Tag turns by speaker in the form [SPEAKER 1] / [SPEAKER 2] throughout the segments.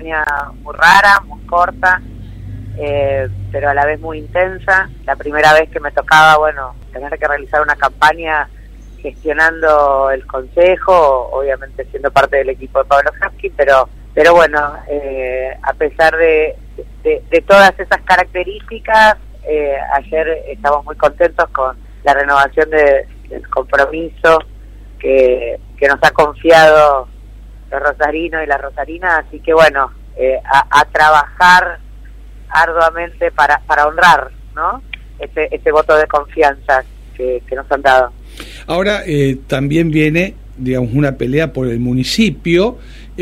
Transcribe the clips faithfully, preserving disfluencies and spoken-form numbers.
[SPEAKER 1] campaña muy rara, muy corta, eh, pero a la vez muy intensa. La primera vez que me tocaba, bueno, tener que realizar una campaña gestionando el consejo, obviamente siendo parte del equipo de Pablo Hapkin, pero pero bueno, eh, a pesar de, de, de todas esas características, eh, ayer estamos muy contentos con la renovación de, del compromiso que, que nos ha confiado los rosarinos y las rosarinas, así que bueno, eh, a, a trabajar arduamente para, para honrar, ¿no?, este, este voto de confianza que, que nos han dado.
[SPEAKER 2] Ahora eh, también viene, digamos, una pelea por el municipio,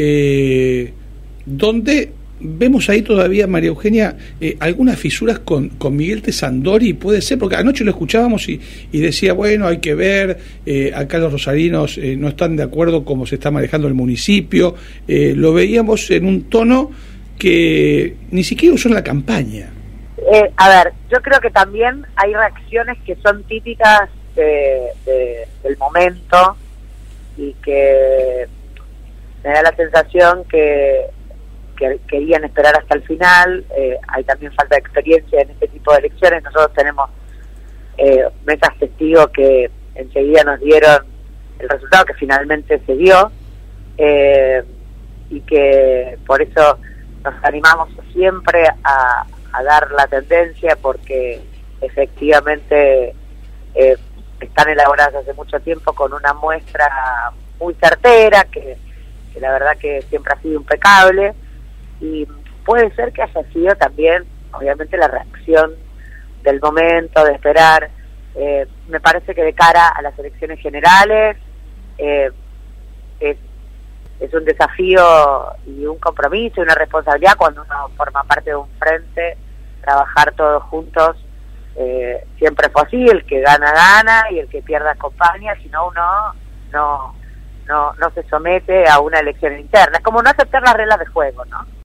[SPEAKER 2] eh, donde vemos ahí todavía, María Eugenia, eh, algunas fisuras con, con Miguel Tesandori, puede ser, porque anoche lo escuchábamos y, y decía, bueno, hay que ver, eh, acá los rosarinos eh, no están de acuerdo cómo se está manejando el municipio, eh, lo veíamos en un tono que ni siquiera usó en la campaña.
[SPEAKER 1] Eh, a ver, yo creo que también hay reacciones que son típicas de, de, del momento y que me da la sensación que, que querían esperar hasta el final. Eh, hay también falta de experiencia en este tipo de elecciones. Nosotros tenemos eh, mesas testigos que enseguida nos dieron el resultado que finalmente se dio, eh, y que por eso nos animamos siempre a, a dar la tendencia, porque efectivamente eh, están elaboradas hace mucho tiempo con una muestra muy certera, que, que la verdad que siempre ha sido impecable, y puede ser que haya sido también, obviamente, la reacción del momento, de esperar. Eh, me parece que de cara a las elecciones generales eh, es, es un desafío y un compromiso y una responsabilidad cuando uno forma parte de un frente, trabajar todos juntos. Eh, siempre fue así, el que gana gana y el que pierda acompaña, si no uno no, no, no se somete a una elección interna. Es como no aceptar las reglas de juego, ¿no?